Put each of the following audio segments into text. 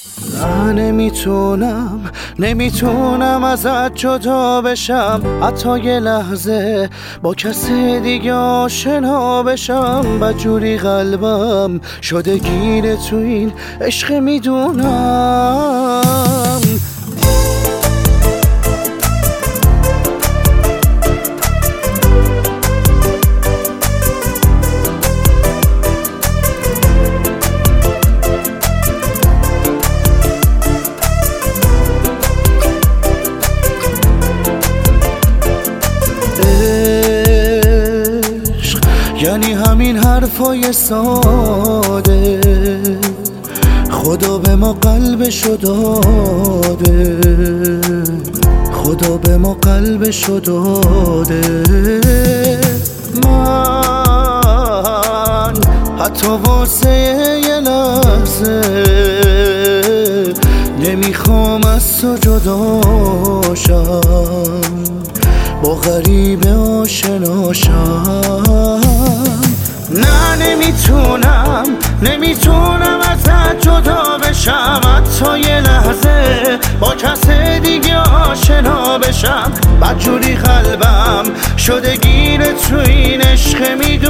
من نمیتونم ازت جدا بشم، حتی یه لحظه با کسی دیگه آشنا بشم. بدجوری قلبم شده گیر تو این عشق میدونم. یعنی همین حرفای ساده، خدا به ما قلبشو داده، خدا به ما قلبشو داده. من حتی واسه یه لحظه نمیخوام از تو جداشم، با غریبه آشناشم. نه نمیتونم ازت جدا بشم، حتی یه لحظه با کس دیگه آشنا بشم. بدجوری قلبم شده گیر تو این عشق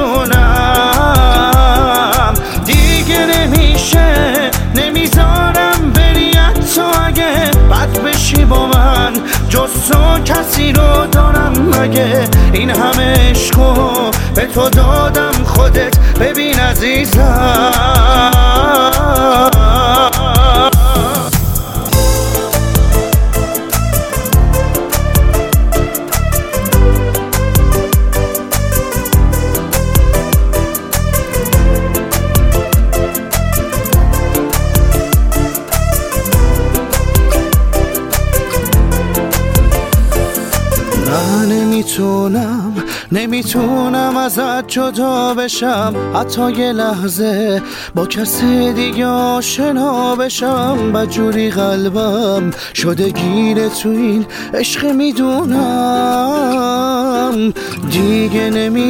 میدونم. دیگه نمیذارم بری، تو اگه بد بشی با من جز تو کسی رو دارم مگه؟ این همه عشقو به تو دادم، خودت ببین عزیزم. نمیتونم ازت جدا بشم، حتی یه لحظه با کسی دیگه آشنا بشم. بدجوری قلبم شده گیر تو این عشق میدونم. دیگه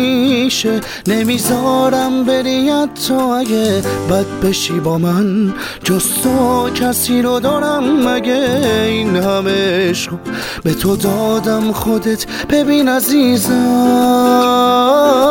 نمیذارم بری، تو اگه بد بشی با من جز تو کسی رو دارم مگه؟ این همه عشق به تو دادم، خودت ببین عزیزم.